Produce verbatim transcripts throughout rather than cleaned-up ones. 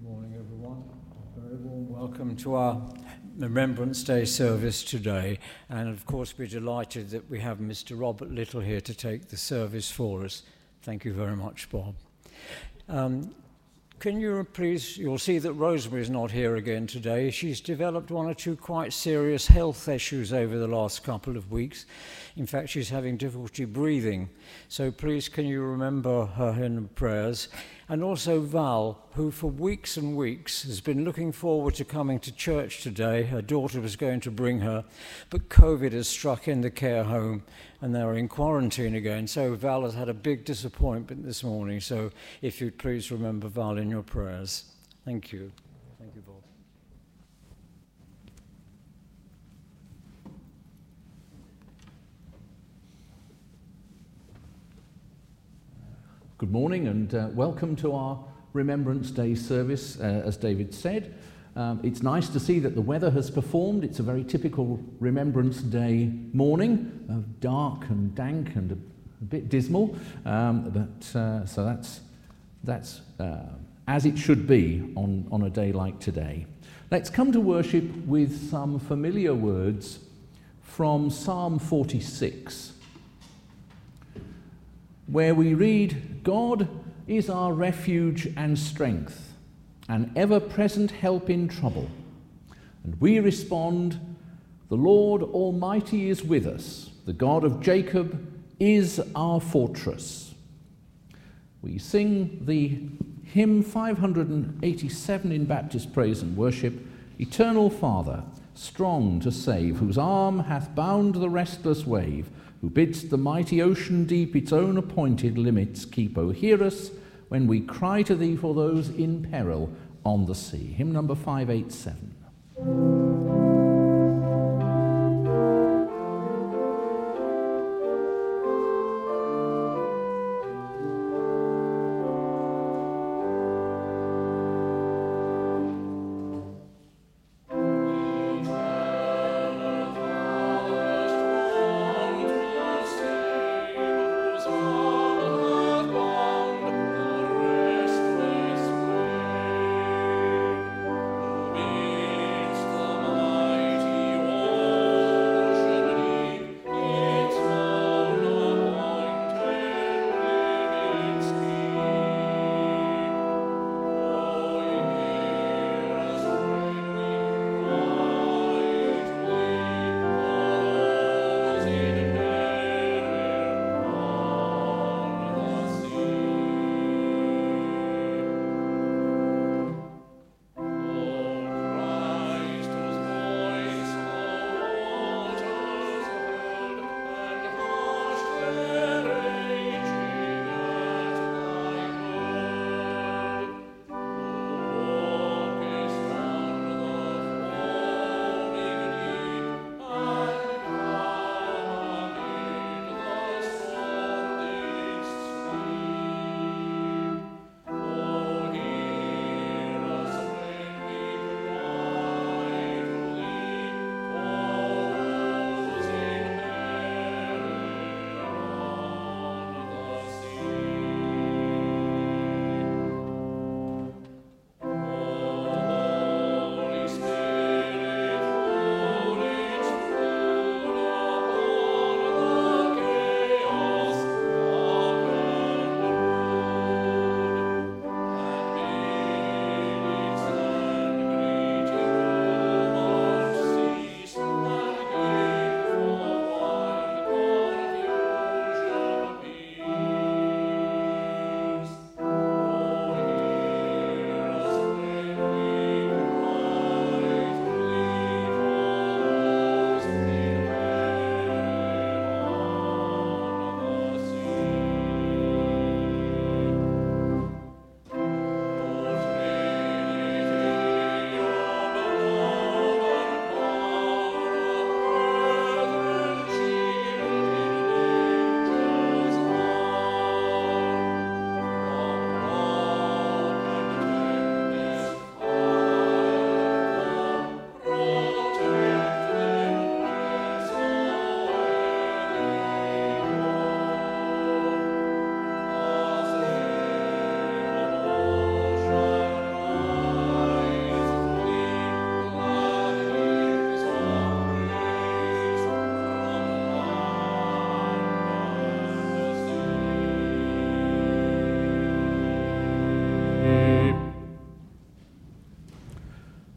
morning, everyone. A very warm welcome to our Remembrance Day service today. And of course, we're delighted that we have Mister Robert Little here to take the service for us. Thank you very much, Bob. Um, Can you please, you'll see that Rosemary's not here again today. She's developed one or two quite serious health issues over the last couple of weeks. In fact, she's having difficulty breathing. So please can you remember her in the prayers. And also Val, who for weeks and weeks has been looking forward to coming to church today. Her daughter was going to bring her, but COVID has struck in the care home and they're in quarantine again. So Val has had a big disappointment this morning. So if you'd please remember Val in your prayers. Thank you. Thank you, Bob. Good morning and uh, welcome to our Remembrance Day service, uh, as David said. Um, it's nice to see that the weather has performed. It's a very typical Remembrance Day morning, uh, dark and dank and a, a bit dismal, um, but uh, so that's, that's uh, as it should be on, on a day like today. Let's come to worship with some familiar words from Psalm forty-six. Where we read, God is our refuge and strength, an ever-present help in trouble. And we respond, the Lord Almighty is with us, the God of Jacob is our fortress. We sing the hymn five hundred eighty-seven in Baptist Praise and Worship, Eternal Father, strong to save, whose arm hath bound the restless wave, who bids the mighty ocean deep its own appointed limits keep. O hear us when we cry to thee for those in peril on the sea. Hymn number five eighty-seven. It's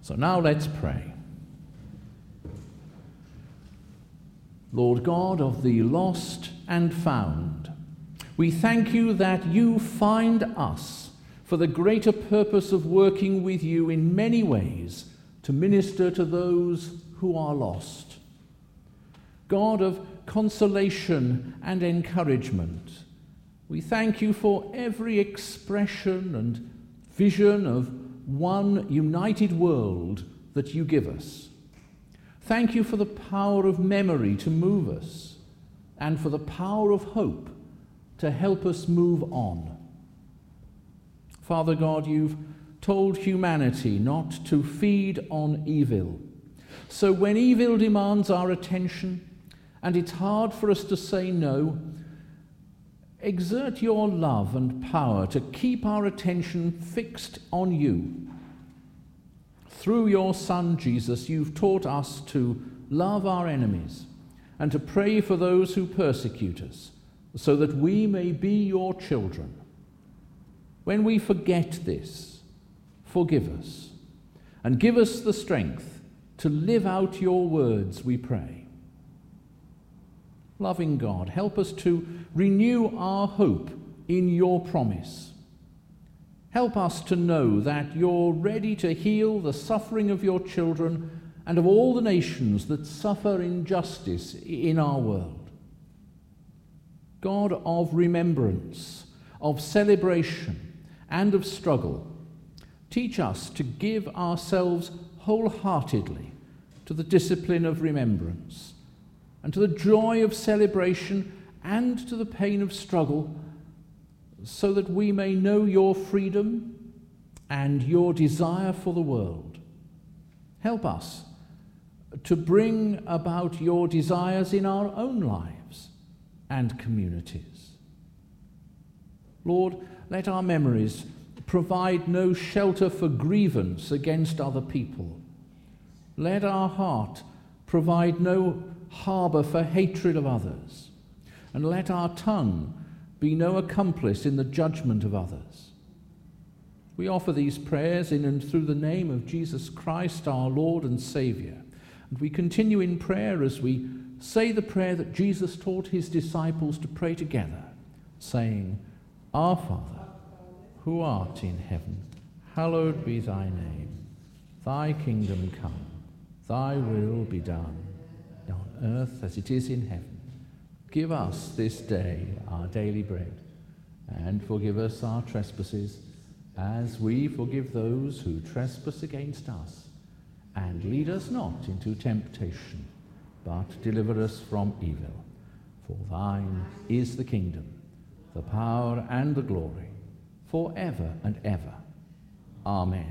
So now let's pray. Lord God of the lost and found, we thank you that you find us for the greater purpose of working with you in many ways to minister to those who are lost. God of consolation and encouragement, we thank you for every expression and vision of one united world that you give us. Thank you for the power of memory to move us, and for the power of hope to help us move on. Father God, you've told humanity not to feed on evil. So when evil demands our attention, and it's hard for us to say no, exert your love and power to keep our attention fixed on you. Through your Son, Jesus, you've taught us to love our enemies and to pray for those who persecute us, so that we may be your children. When we forget this, forgive us, and give us the strength to live out your words, we pray. Loving God, help us to renew our hope in your promise. Help us to know that you're ready to heal the suffering of your children and of all the nations that suffer injustice in our world. God of remembrance, of celebration, and of struggle, teach us to give ourselves wholeheartedly to the discipline of remembrance, and to the joy of celebration, and to the pain of struggle, so that we may know your freedom and your desire for the world. Help us to bring about your desires in our own lives and communities. Lord, let our memories provide no shelter for grievance against other people. Let our heart provide no harbour for hatred of others, and let our tongue be no accomplice in the judgment of others. We offer these prayers in and through the name of Jesus Christ, our Lord and Saviour, and we continue in prayer as we say the prayer that Jesus taught his disciples to pray together, saying, Our Father, who art in heaven, hallowed be thy name. Thy kingdom come, thy will be done, on earth as it is in heaven. Give us this day our daily bread, and forgive us our trespasses, as we forgive those who trespass against us. And lead us not into temptation, but deliver us from evil. For thine is the kingdom, the power, and the glory, for ever and ever. Amen.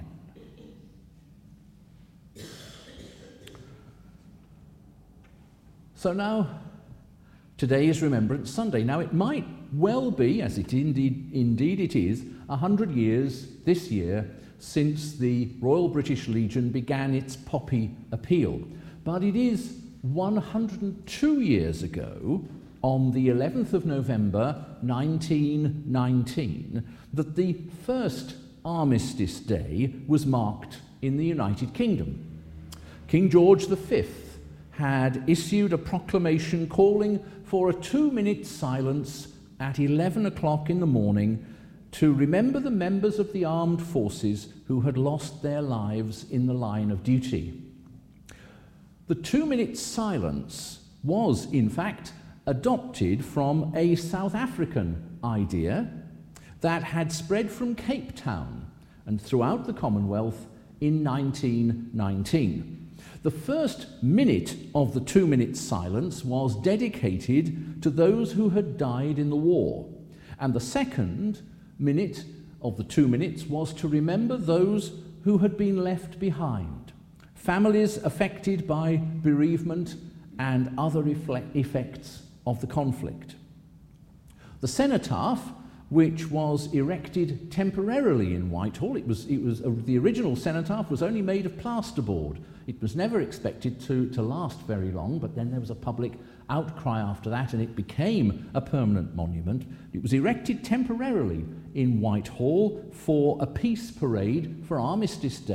So now, today is Remembrance Sunday. Now, it might well be, as it indeed, indeed it is, a hundred years this year since the Royal British Legion began its poppy appeal. But it is one hundred and two years ago, on the eleventh of November nineteen nineteen, that the first Armistice Day was marked in the United Kingdom. King George the Fifth had issued a proclamation calling for a two-minute silence at eleven o'clock in the morning to remember the members of the armed forces who had lost their lives in the line of duty. The two-minute silence was, in fact, adopted from a South African idea that had spread from Cape Town and throughout the Commonwealth in nineteen nineteen. The first minute of the two-minute silence was dedicated to those who had died in the war, and the second minute of the two minutes was to remember those who had been left behind, families affected by bereavement and other refle- effects of the conflict. The cenotaph, which was erected temporarily in Whitehall, it was, it was uh, the original cenotaph was only made of plasterboard. It was never expected to, to last very long, but then there was a public outcry after that, and it became a permanent monument. It was erected temporarily in Whitehall for a peace parade for Armistice Day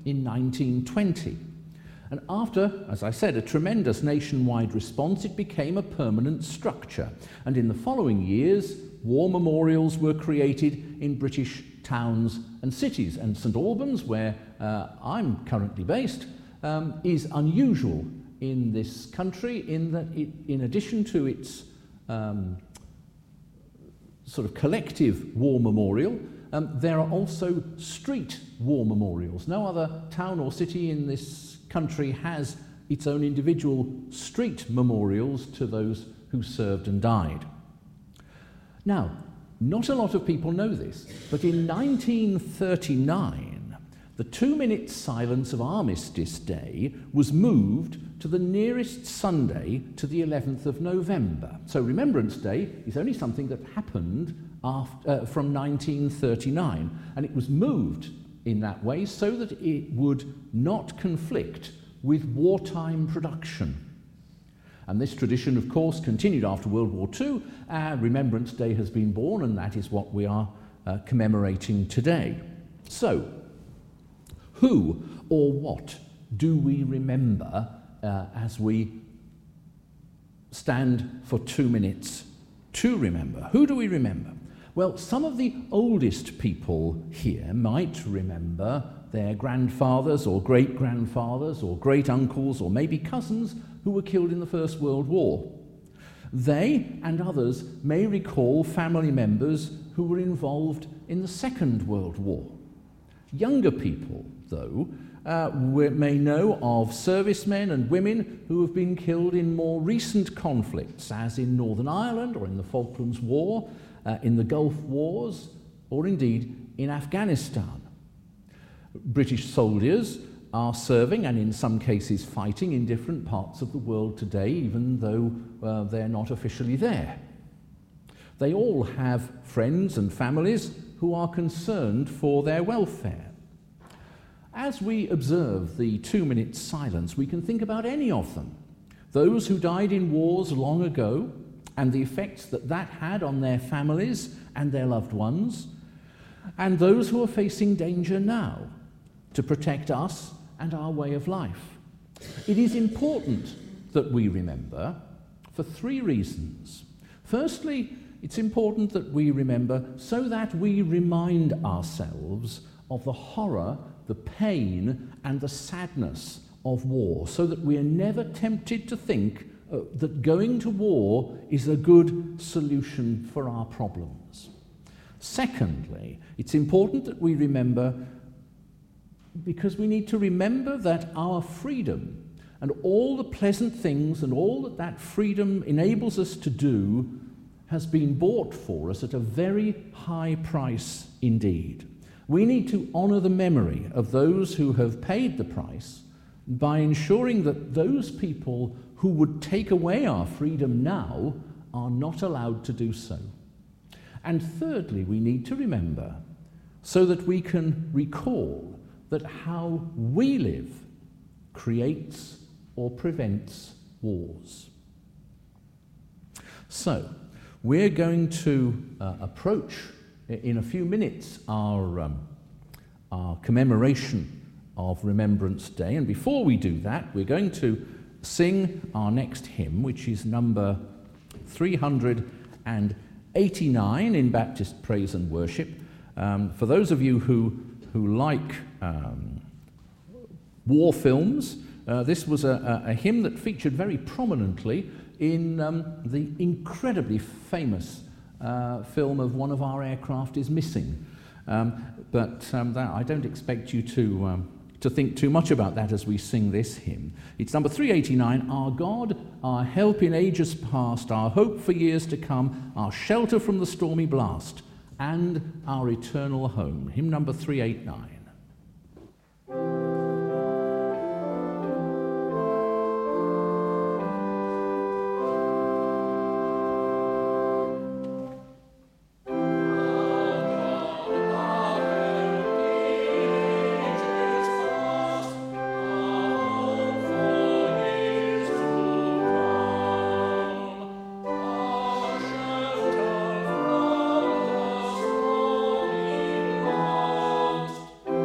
in nineteen twenty. And after, as I said, a tremendous nationwide response, it became a permanent structure. And in the following years, war memorials were created in British towns and cities. And St Albans, where uh, I'm currently based, um, is unusual in this country in that it, in addition to its um, sort of collective war memorial, um, there are also street war memorials. No other town or city in this country has its own individual street memorials to those who served and died. Now, not a lot of people know this, but in nineteen thirty-nine, the two-minute silence of Armistice Day was moved to the nearest Sunday to the eleventh of November. So Remembrance Day is only something that happened after, uh, from nineteen thirty-nine, and it was moved in that way so that it would not conflict with wartime production. And this tradition, of course, continued after World War Two. Uh, Remembrance Day has been born, and that is what we are uh, commemorating today. So, who or what do we remember uh, as we stand for two minutes to remember? Who do we remember? Well, some of the oldest people here might remember their grandfathers or great-grandfathers or great-uncles or maybe cousins who were killed in the First World War. They and others may recall family members who were involved in the Second World War. Younger people, though, uh, may know of servicemen and women who have been killed in more recent conflicts, as in Northern Ireland or in the Falklands War, uh, in the Gulf Wars, or indeed in Afghanistan. British soldiers are serving and in some cases fighting in different parts of the world today, even though uh, they're not officially there. They all have friends and families who are concerned for their welfare. As we observe the two-minute silence, we can think about any of them. Those who died in wars long ago and the effects that that had on their families and their loved ones, and those who are facing danger now to protect us and our way of life. It is important that we remember for three reasons. Firstly, it's important that we remember so that we remind ourselves of the horror, the pain, and the sadness of war, so that we are never tempted to think uh, that going to war is a good solution for our problems. Secondly, it's important that we remember because we need to remember that our freedom and all the pleasant things and all that that freedom enables us to do has been bought for us at a very high price indeed. We need to honour the memory of those who have paid the price by ensuring that those people who would take away our freedom now are not allowed to do so. And thirdly, we need to remember so that we can recall that how we live creates or prevents wars. So, we're going to uh, approach in a few minutes our, um, our commemoration of Remembrance Day, and before we do that, we're going to sing our next hymn, which is number three hundred eighty-nine in Baptist Praise and Worship. Um, for those of you who, who like um, war films, uh, this was a, a, a hymn that featured very prominently in um, the incredibly famous uh, film of One of Our Aircraft is Missing. Um, but um, that, I don't expect you to, um, to think too much about that as we sing this hymn. It's number three eighty-nine, Our God, our help in ages past, our hope for years to come, our shelter from the stormy blast, and our eternal home. Hymn number three eighty-nine. Thank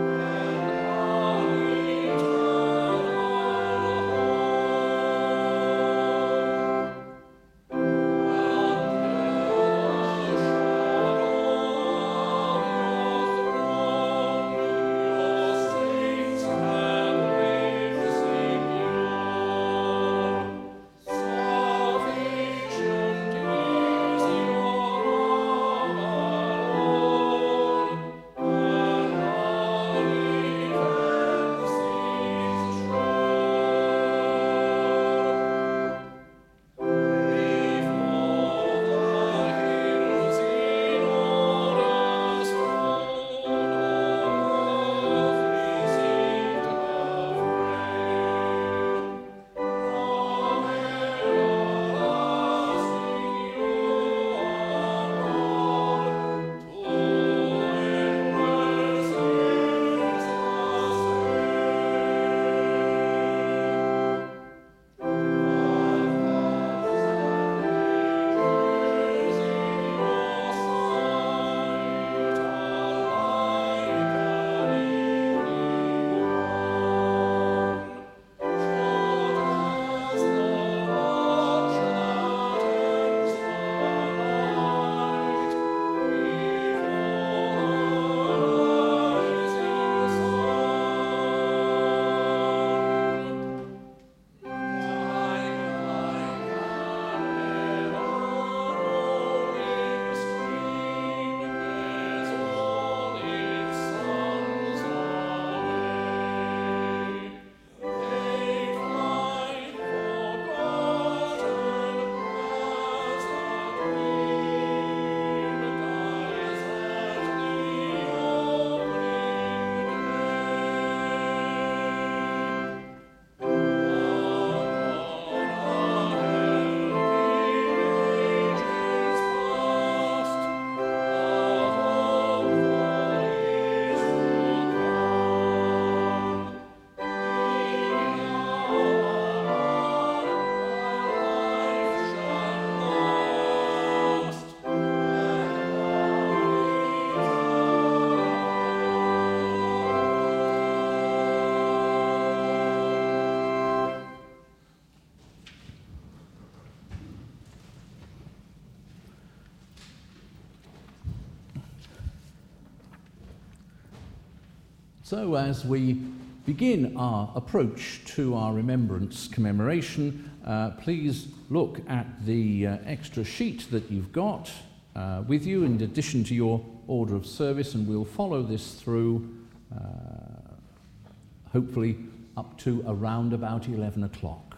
So as we begin our approach to our remembrance commemoration, uh, please look at the uh, extra sheet that you've got uh, with you in addition to your order of service, and we'll follow this through uh, hopefully up to around about eleven o'clock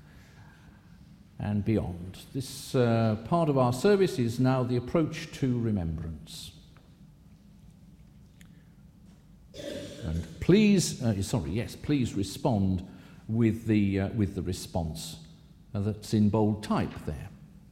and beyond. This uh, part of our service is now the approach to remembrance. And please, uh, sorry, yes, please respond with the, uh, with the response uh, that's in bold type there.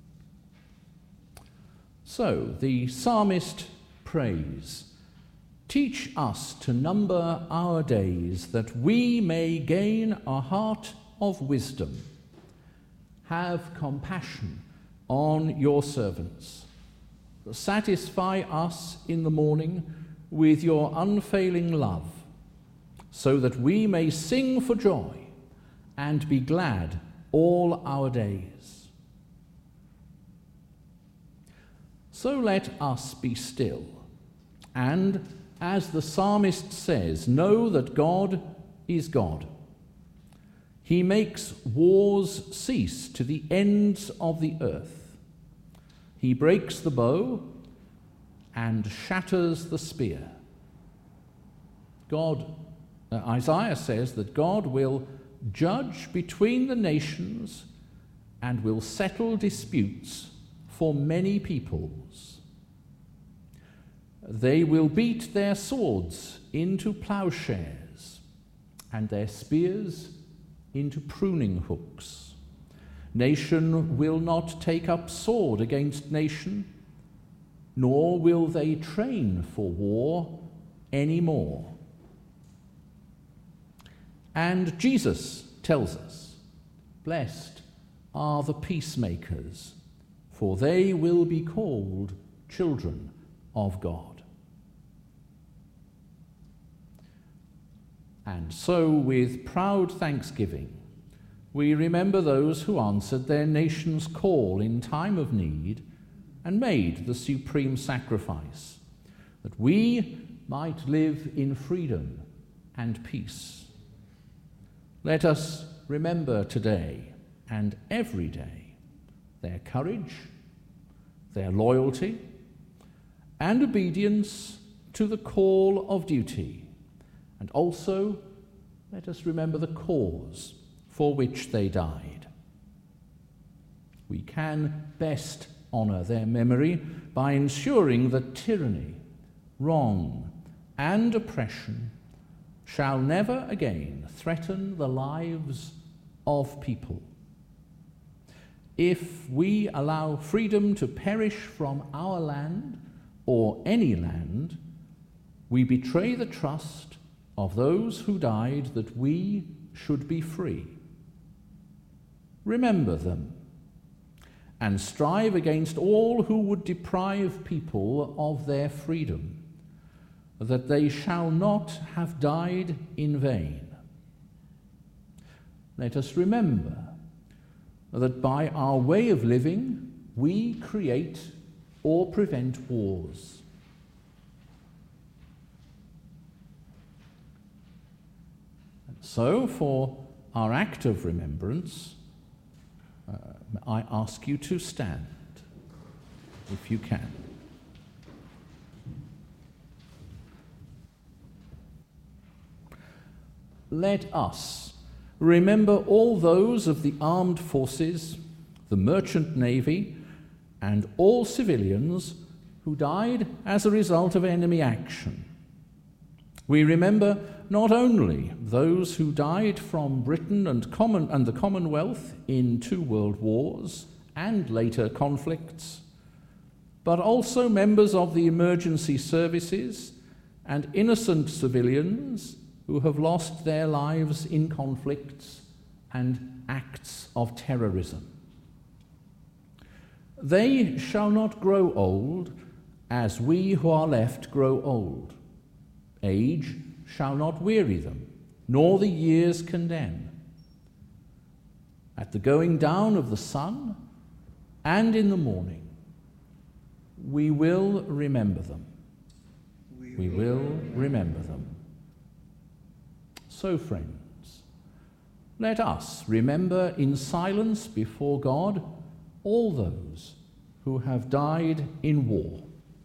So, the psalmist prays, "Teach us to number our days, that we may gain a heart of wisdom. Have compassion on your servants. Satisfy us in the morning with your unfailing love, so that we may sing for joy and be glad all our days. So let us be still, and, as the psalmist says, know that God is God. He makes wars cease to the ends of the earth. He breaks the bow and shatters the spear." God, uh, Isaiah says that God will judge between the nations and will settle disputes for many peoples. They will beat their swords into plowshares and their spears into pruning hooks. Nation will not take up sword against nation, nor will they train for war any more. And Jesus tells us, "Blessed are the peacemakers, for they will be called children of God." And so, with proud thanksgiving, we remember those who answered their nation's call in time of need and made the supreme sacrifice, that we might live in freedom and peace. Let us remember today and every day their courage, their loyalty, and obedience to the call of duty. And also, let us remember the cause for which they died. We can best honour their memory by ensuring that tyranny, wrong, and oppression shall never again threaten the lives of people. If we allow freedom to perish from our land or any land, we betray the trust of those who died that we should be free. Remember them and strive against all who would deprive people of their freedom, that they shall not have died in vain. Let us remember that by our way of living, we create or prevent wars. So, for our act of remembrance, uh, I ask you to stand, if you can. Let us remember all those of the armed forces, the merchant navy, and all civilians who died as a result of enemy action. We remember not only those who died from Britain and, common, and the Commonwealth in two world wars and later conflicts, but also members of the emergency services and innocent civilians who have lost their lives in conflicts and acts of terrorism. They shall not grow old as we who are left grow old. Age shall not weary them, nor the years condemn. At the going down of the sun and in the morning, we will remember them. We will remember them. So, friends, let us remember in silence before God all those who have died in war.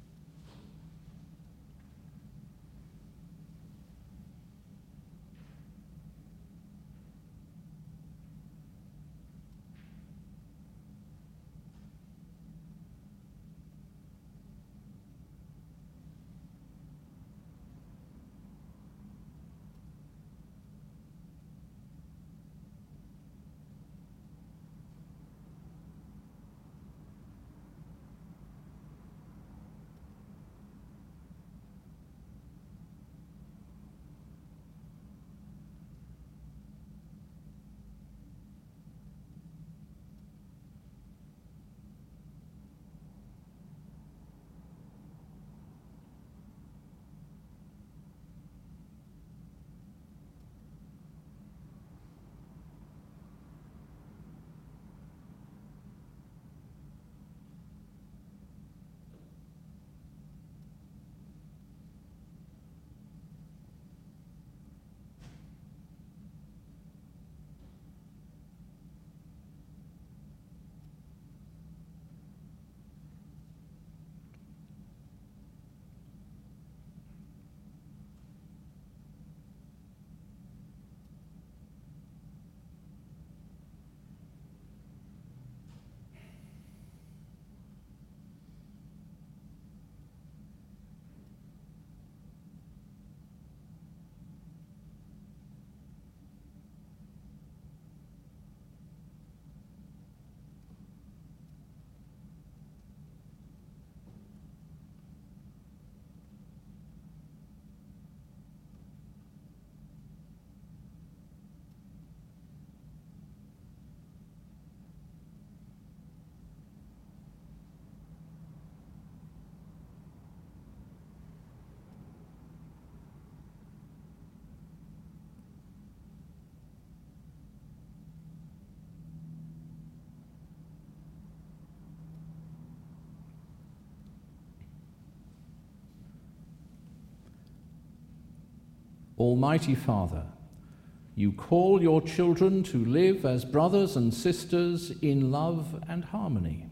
Almighty Father, you call your children to live as brothers and sisters in love and harmony,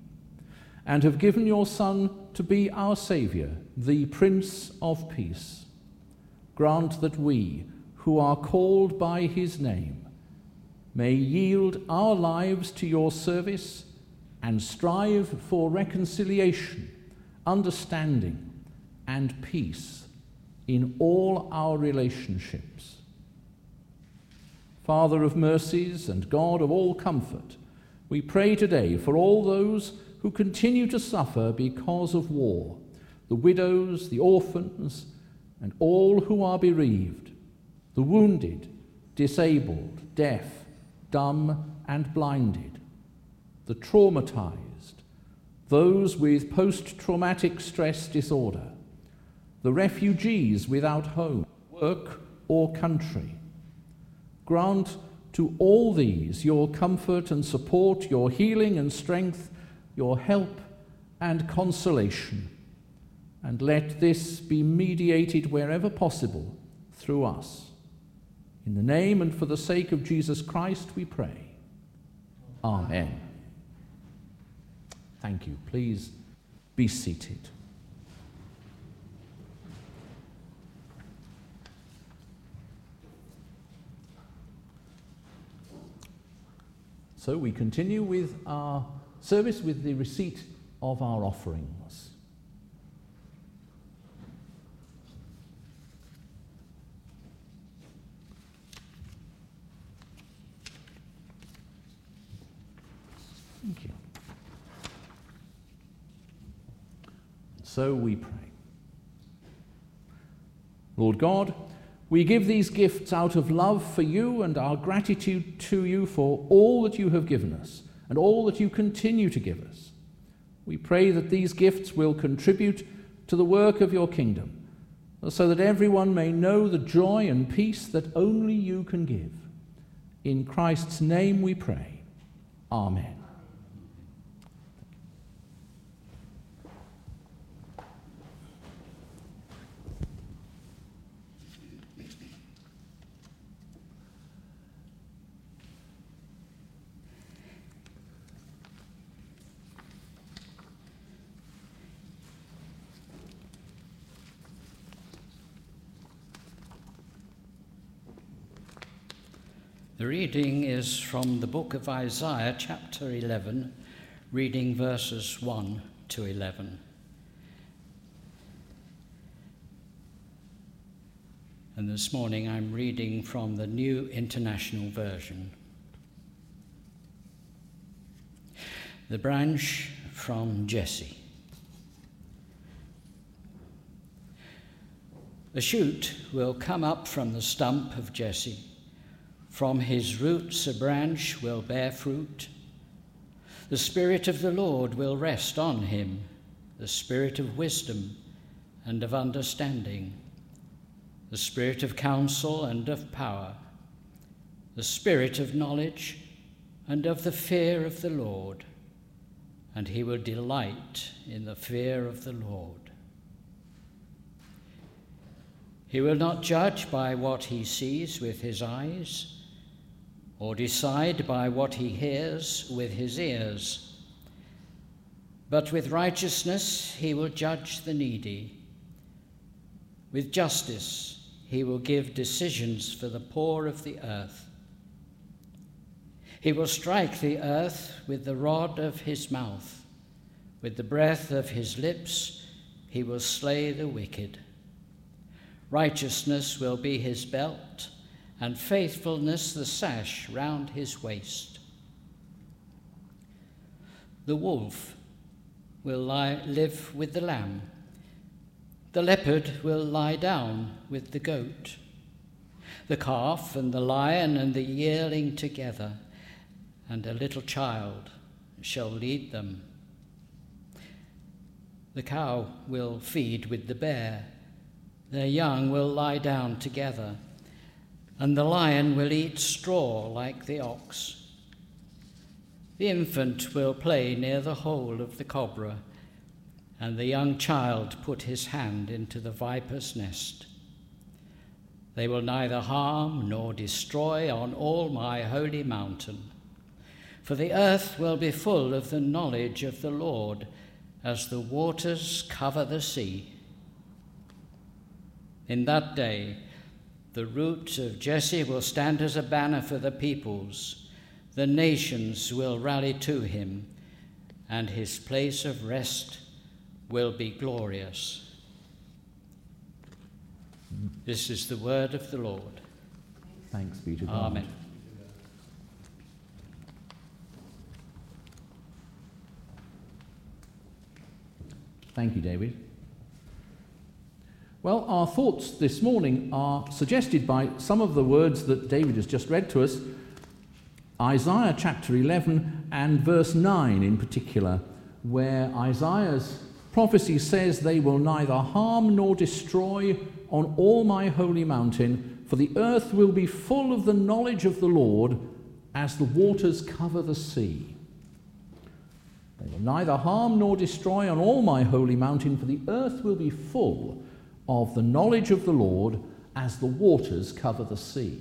and have given your Son to be our Saviour, the Prince of Peace. Grant that we, who are called by his name, may yield our lives to your service and strive for reconciliation, understanding, and peace in all our relationships. Father of mercies and God of all comfort, we pray today for all those who continue to suffer because of war, the widows, the orphans, and all who are bereaved, the wounded, disabled, deaf, dumb, and blinded, the traumatized, those with post-traumatic stress disorder, the refugees without home, work, or country. Grant to all these your comfort and support, your healing and strength, your help and consolation, and let this be mediated wherever possible through us. In the name and for the sake of Jesus Christ we pray. Amen. Thank you. Please be seated. So we continue with our service with the receipt of our offerings. Thank you. So we pray. Lord God, we give these gifts out of love for you and our gratitude to you for all that you have given us and all that you continue to give us. We pray that these gifts will contribute to the work of your kingdom, so that everyone may know the joy and peace that only you can give. In Christ's name we pray. Amen. The reading is from the book of Isaiah, chapter eleven, reading verses one to eleven. And this morning I'm reading from the New International Version. The branch from Jesse. A shoot will come up from the stump of Jesse. From his roots a branch will bear fruit. The Spirit of the Lord will rest on him, the Spirit of wisdom and of understanding, the Spirit of counsel and of power, the Spirit of knowledge and of the fear of the Lord, and he will delight in the fear of the Lord. He will not judge by what he sees with his eyes, or decide by what he hears with his ears, but with righteousness he will judge the needy. With justice he will give decisions for the poor of the earth. He will strike the earth with the rod of his mouth. With the breath of his lips he will slay the wicked. Righteousness will be his belt, and faithfulness the sash round his waist. The wolf will lie, live with the lamb. The leopard will lie down with the goat. The calf and the lion and the yearling together, and a little child shall lead them. The cow will feed with the bear. Their young will lie down together, and the lion will eat straw like the ox. The infant will play near the hole of the cobra, and the young child put his hand into the viper's nest. They will neither harm nor destroy on all my holy mountain, for the earth will be full of the knowledge of the Lord as the waters cover the sea. In that day, the root of Jesse will stand as a banner for the peoples. The nations will rally to him, and his place of rest will be glorious. This is the word of the Lord. Thanks be to God. Amen. Thank you, David. Well, our thoughts this morning are suggested by some of the words that David has just read to us, Isaiah chapter eleven and verse nine in particular, where Isaiah's prophecy says, "They will neither harm nor destroy on all my holy mountain, for the earth will be full of the knowledge of the Lord as the waters cover the sea." They will neither harm nor destroy on all my holy mountain, for the earth will be full of the knowledge of the Lord as the waters cover the sea.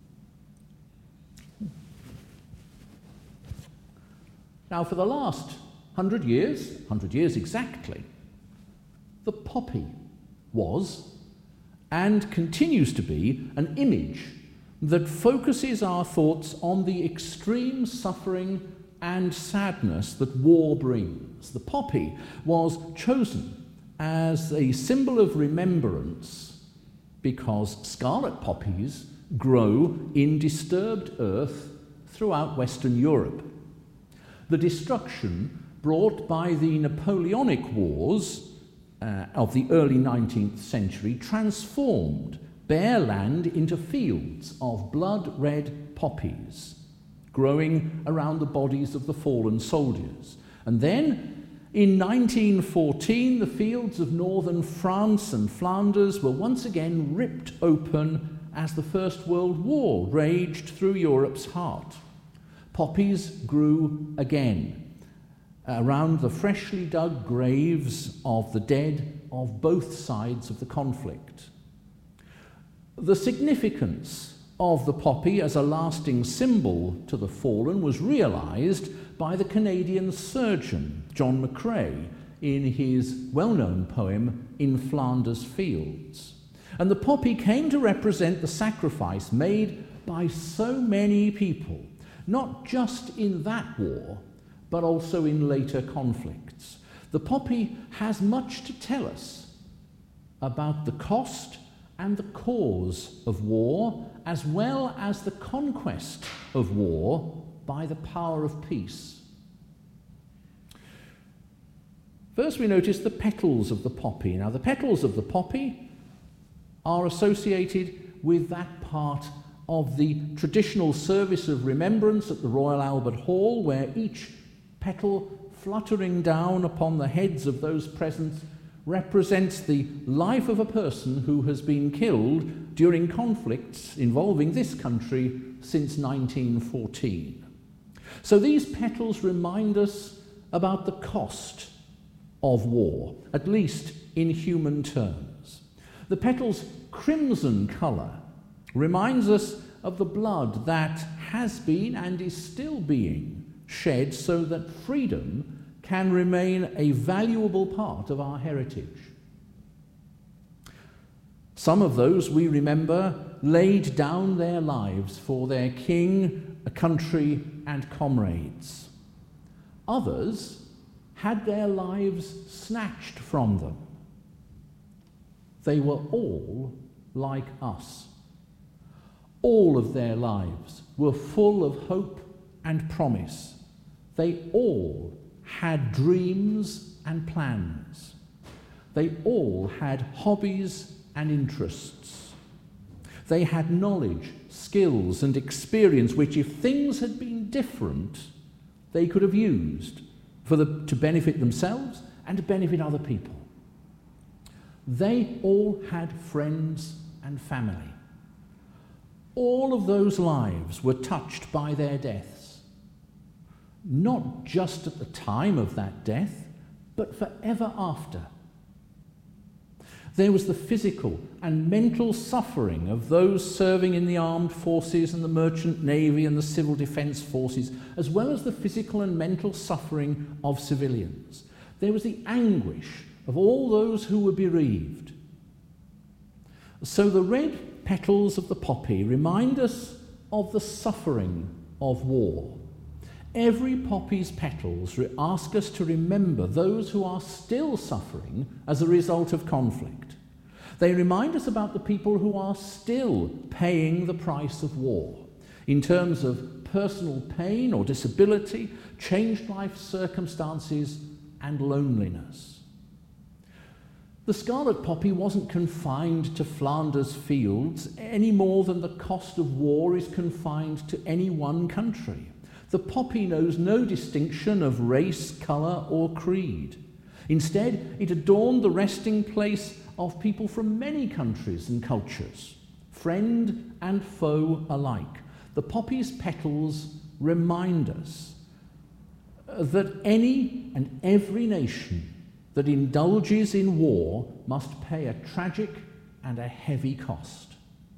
Now, for the last hundred years, hundred years exactly, the poppy was and continues to be an image that focuses our thoughts on the extreme suffering and sadness that war brings. The poppy was chosen as a symbol of remembrance because scarlet poppies grow in disturbed earth throughout Western Europe. The destruction brought by the Napoleonic Wars uh, of the early nineteenth century transformed bare land into fields of blood-red poppies growing around the bodies of the fallen soldiers. And then, in nineteen fourteen, the fields of northern France and Flanders were once again ripped open as the First World War raged through Europe's heart. Poppies grew again around the freshly dug graves of the dead of both sides of the conflict. The significance of the poppy as a lasting symbol to the fallen was realised by the Canadian surgeon John McCrae in his well-known poem In Flanders Fields. And the poppy came to represent the sacrifice made by so many people, not just in that war, but also in later conflicts. The poppy has much to tell us about the cost and the cause of war, as well as the conquest of war by the power of peace. First we notice the petals of the poppy. Now the petals of the poppy are associated with that part of the traditional service of remembrance at the Royal Albert Hall, where each petal fluttering down upon the heads of those present represents the life of a person who has been killed during conflicts involving this country since nineteen fourteen. So these petals remind us about the cost of war, at least in human terms. The petal's crimson colour reminds us of the blood that has been and is still being shed so that freedom can remain a valuable part of our heritage. Some of those, we remember, laid down their lives for their king, a country, and comrades. Others had their lives snatched from them. They were all like us. All of their lives were full of hope and promise. They all had dreams and plans. They all had hobbies and interests. They had knowledge, skills, and experience which, if things had been different, they could have used for the, to benefit themselves and to benefit other people. They all had friends and family. All of those lives were touched by their deaths, not just at the time of that death, but forever after. There was the physical and mental suffering of those serving in the armed forces and the merchant navy and the civil defence forces, as well as the physical and mental suffering of civilians. There was the anguish of all those who were bereaved. So the red petals of the poppy remind us of the suffering of war. Every poppy's petals ask us to remember those who are still suffering as a result of conflict. They remind us about the people who are still paying the price of war in terms of personal pain or disability, changed life circumstances, and loneliness. The scarlet poppy wasn't confined to Flanders fields any more than the cost of war is confined to any one country. The poppy knows no distinction of race, colour, or creed. Instead, it adorned the resting place of people from many countries and cultures, friend and foe alike. The poppy's petals remind us that any and every nation that indulges in war must pay a tragic and a heavy cost.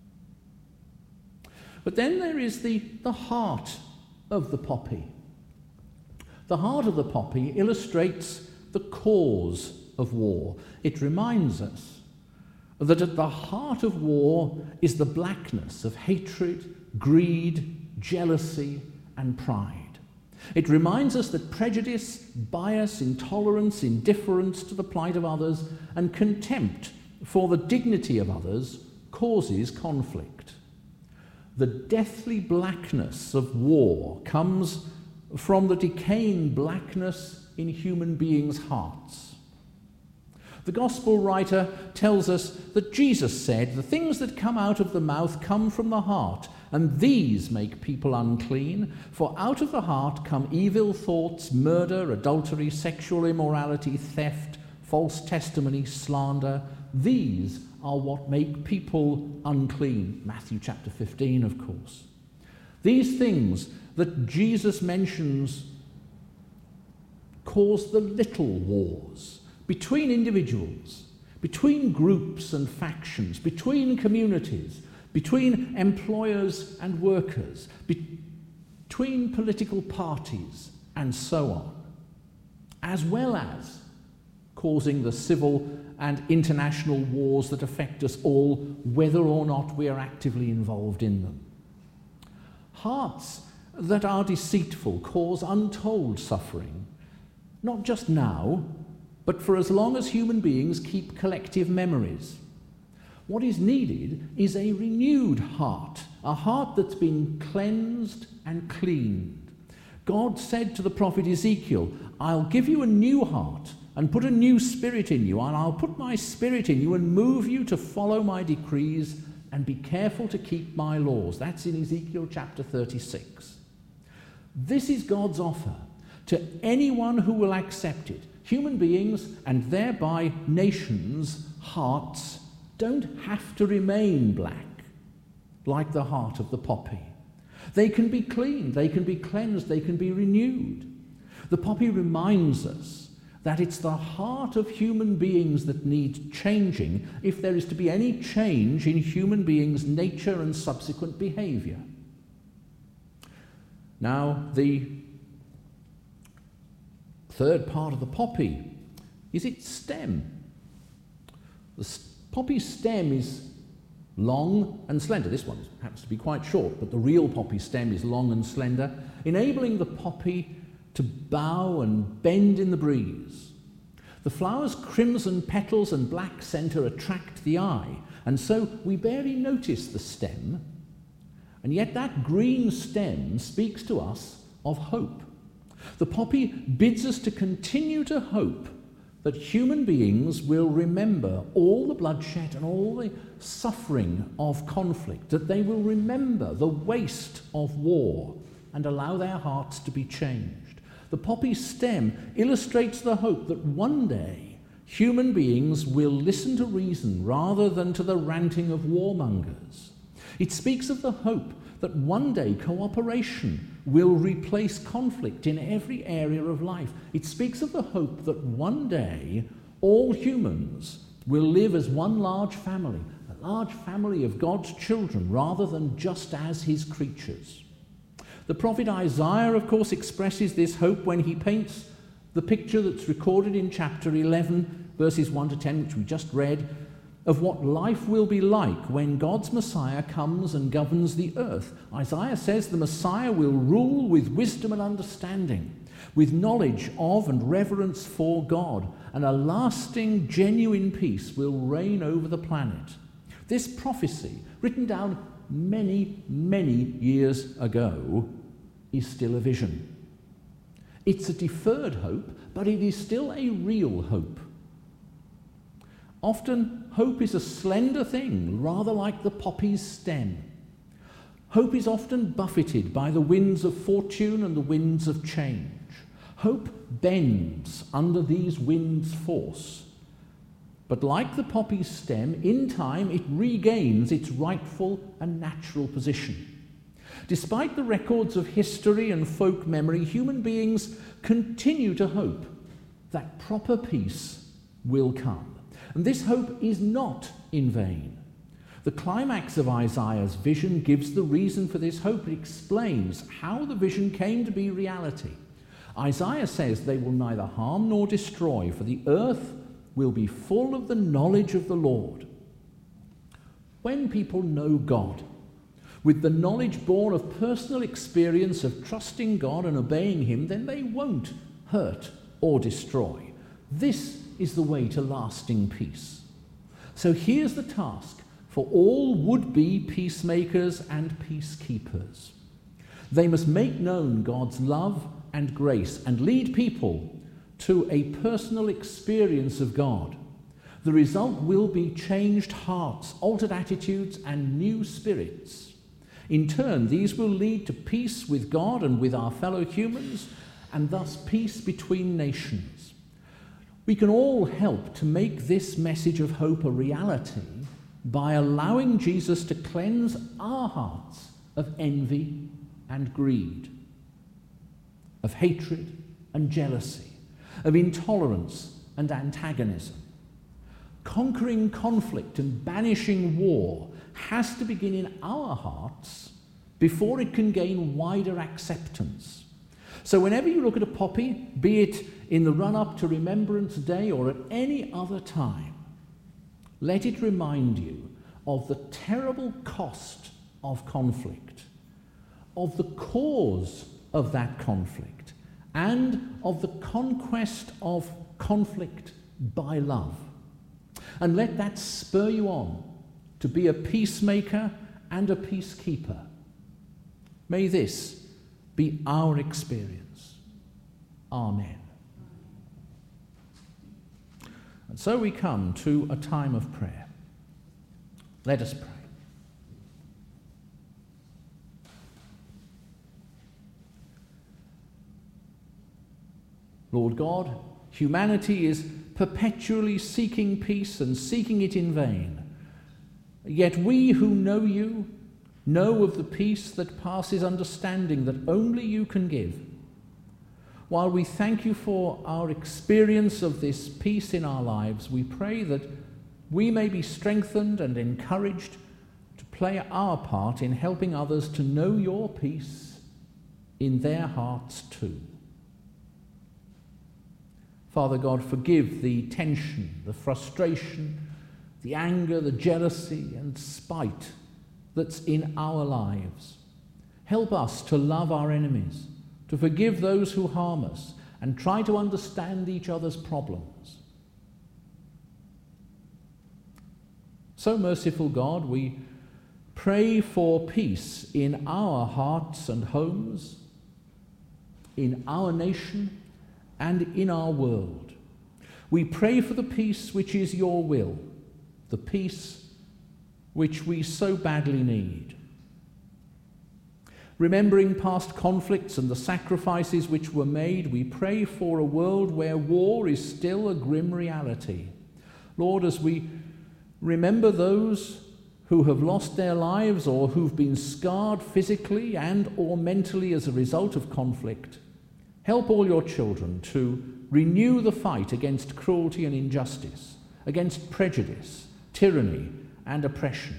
But then there is the, the heart of the poppy. The heart of the poppy illustrates the cause of war. It reminds us that at the heart of war is the blackness of hatred, greed, jealousy, and pride. It reminds us that prejudice, bias, intolerance, indifference to the plight of others, and contempt for the dignity of others causes conflict. The deathly blackness of war comes from the decaying blackness in human beings' hearts. The Gospel writer tells us that Jesus said, "The things that come out of the mouth come from the heart, and these make people unclean. For out of the heart come evil thoughts, murder, adultery, sexual immorality, theft, false testimony, slander. These are what make people unclean." Matthew chapter fifteen, of course. These things that Jesus mentions cause the little wars between individuals, between groups and factions, between communities, between employers and workers, be- between political parties, and so on, as well as causing the civil and international wars that affect us all, whether or not we are actively involved in them. Hearts that are deceitful cause untold suffering, not just now, but for as long as human beings keep collective memories. What is needed is a renewed heart, a heart that's been cleansed and cleaned. God said to the prophet Ezekiel, I'll give you a new heart and put a new spirit in you, and I'll put my spirit in you and move you to follow my decrees and be careful to keep my laws. That's in Ezekiel chapter thirty-six. This is God's offer to anyone who will accept it. Human beings, and thereby nations' hearts, don't have to remain black, like the heart of the poppy. They can be cleaned, they can be cleansed, they can be renewed. The poppy reminds us that it's the heart of human beings that needs changing if there is to be any change in human beings' nature and subsequent behaviour. Now, the third part of the poppy is its stem. The poppy stem is long and slender. This one happens to be quite short, but the real poppy stem is long and slender, enabling the poppy to bow and bend in the breeze. The flower's crimson petals and black centre attract the eye, and so we barely notice the stem, and yet that green stem speaks to us of hope. The poppy bids us to continue to hope that human beings will remember all the bloodshed and all the suffering of conflict, that they will remember the waste of war and allow their hearts to be changed. The poppy stem illustrates the hope that one day human beings will listen to reason rather than to the ranting of warmongers. It speaks of the hope that one day cooperation will replace conflict in every area of life. It speaks of the hope that one day all humans will live as one large family, a large family of God's children rather than just as his creatures. The prophet Isaiah, of course, expresses this hope when he paints the picture that's recorded in chapter eleven, verses one to ten, which we just read, of what life will be like when God's Messiah comes and governs the earth. Isaiah says the Messiah will rule with wisdom and understanding, with knowledge of and reverence for God, and a lasting, genuine peace will reign over the planet. This prophecy, written down many, many years ago, is still a vision. It's a deferred hope, but it is still a real hope. Often, hope is a slender thing, rather like the poppy's stem. Hope is often buffeted by the winds of fortune and the winds of change. Hope bends under these winds' force. But like the poppy's stem, in time it regains its rightful and natural position. Despite the records of history and folk memory, human beings continue to hope that proper peace will come. And this hope is not in vain. The climax of Isaiah's vision gives the reason for this hope. It explains how the vision came to be reality. Isaiah says they will neither harm nor destroy, for the earth will be full of the knowledge of the Lord. When people know God, with the knowledge born of personal experience of trusting God and obeying him, then they won't hurt or destroy. This is the way to lasting peace. So here's the task for all would-be peacemakers and peacekeepers. They must make known God's love and grace and lead people to a personal experience of God. The result will be changed hearts, altered attitudes, and new spirits. In turn, these will lead to peace with God and with our fellow humans, and thus peace between nations. We can all help to make this message of hope a reality by allowing Jesus to cleanse our hearts of envy and greed, of hatred and jealousy, of intolerance and antagonism. Conquering conflict and banishing war has to begin in our hearts before it can gain wider acceptance. So whenever you look at a poppy, be it in the run-up to Remembrance Day or at any other time, let it remind you of the terrible cost of conflict, of the cause of that conflict and of the conquest of conflict by love. And let that spur you on to be a peacemaker and a peacekeeper. May this be our experience. Amen. And so we come to a time of prayer. Let us pray. Lord God, humanity is perpetually seeking peace and seeking it in vain. Yet we who know you know of the peace that passes understanding that only you can give. While we thank you for our experience of this peace in our lives, we pray that we may be strengthened and encouraged to play our part in helping others to know your peace in their hearts too. Father God, forgive the tension, the frustration, the anger, the jealousy and spite that's in our lives. Help us to love our enemies, to forgive those who harm us, and try to understand each other's problems. So, merciful God, we pray for peace in our hearts and homes, in our nation, and in our world. We pray for the peace which is your will, the peace which we so badly need. Remembering past conflicts and the sacrifices which were made, we pray for a world where war is still a grim reality. Lord, as we remember those who have lost their lives or who've been scarred physically and or mentally as a result of conflict, help all your children to renew the fight against cruelty and injustice, against prejudice, tyranny, and oppression.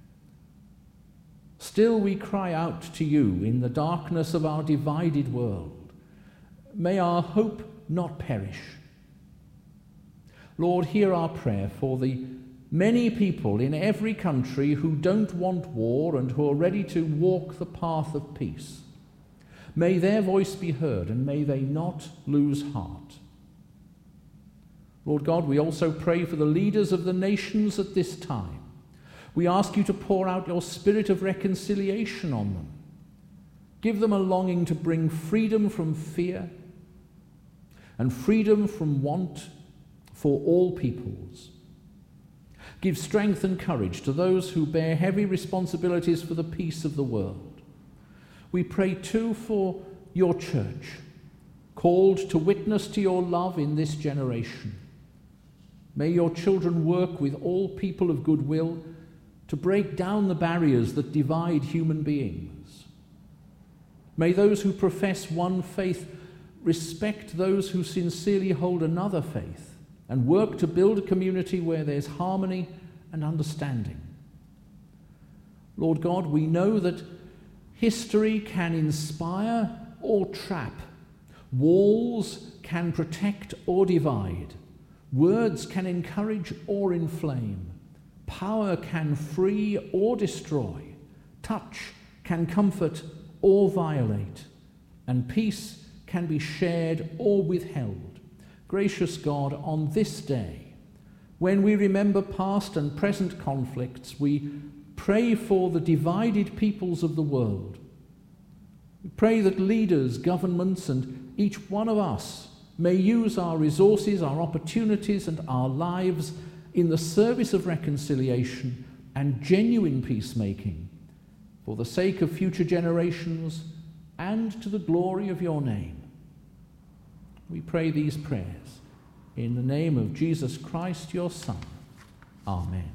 Still we cry out to you in the darkness of our divided world. May our hope not perish. Lord, hear our prayer for the many people in every country who don't want war and who are ready to walk the path of peace. May their voice be heard and may they not lose heart. Lord God, we also pray for the leaders of the nations at this time. We ask you to pour out your spirit of reconciliation on them. Give them a longing to bring freedom from fear and freedom from want for all peoples. Give strength and courage to those who bear heavy responsibilities for the peace of the world. We pray too for your church, called to witness to your love in this generation. May your children work with all people of goodwill to break down the barriers that divide human beings. May those who profess one faith respect those who sincerely hold another faith and work to build a community where there's harmony and understanding. Lord God, we know that history can inspire or trap. Walls can protect or divide. Words can encourage or inflame. Power can free or destroy. Touch can comfort or violate. And peace can be shared or withheld. Gracious God, on this day, when we remember past and present conflicts, we pray for the divided peoples of the world. We pray that leaders, governments, and each one of us may use our resources, our opportunities, and our lives in the service of reconciliation and genuine peacemaking for the sake of future generations and to the glory of your name. We pray these prayers in the name of Jesus Christ, your Son. Amen.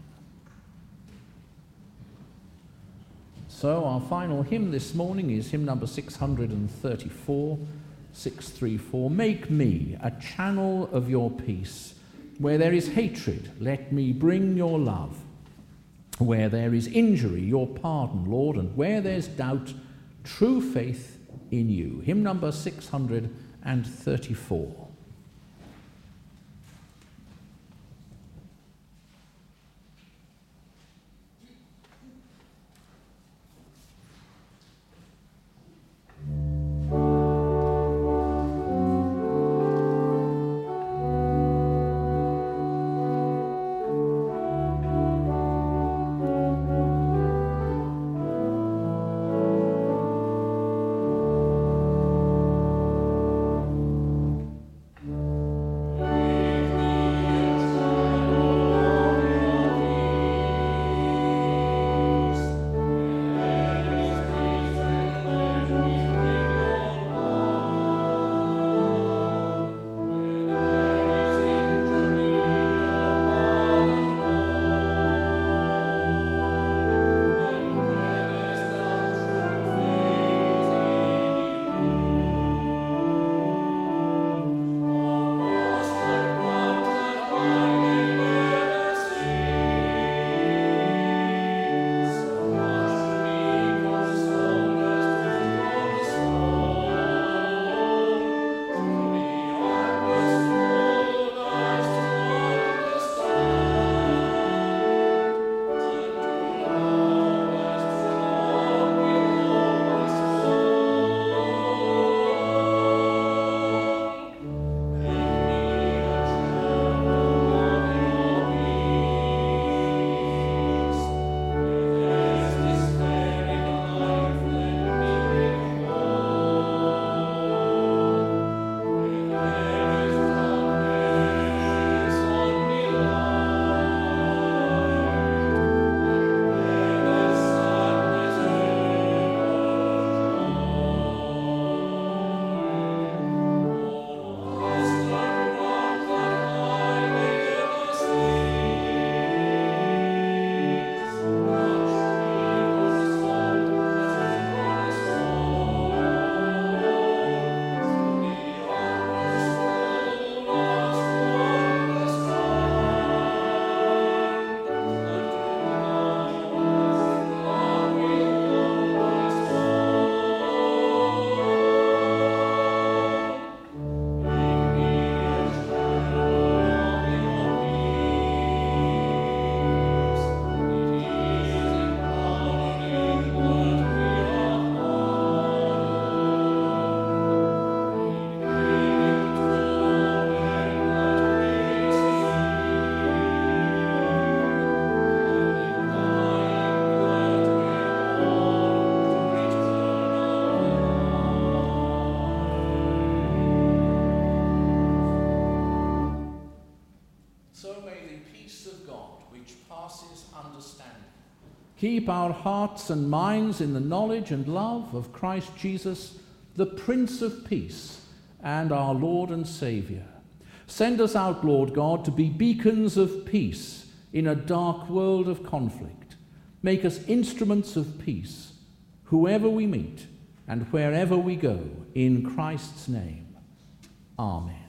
So our final hymn this morning is hymn number six thirty-four, six thirty-four. Make me a channel of your peace. Where there is hatred, let me bring your love. Where there is injury, your pardon, Lord, and where there's doubt, true faith in you. Hymn number six thirty-four. Keep our hearts and minds in the knowledge and love of Christ Jesus, the Prince of Peace and our Lord and Saviour. Send us out, Lord God, to be beacons of peace in a dark world of conflict. Make us instruments of peace, whoever we meet and wherever we go, in Christ's name. Amen.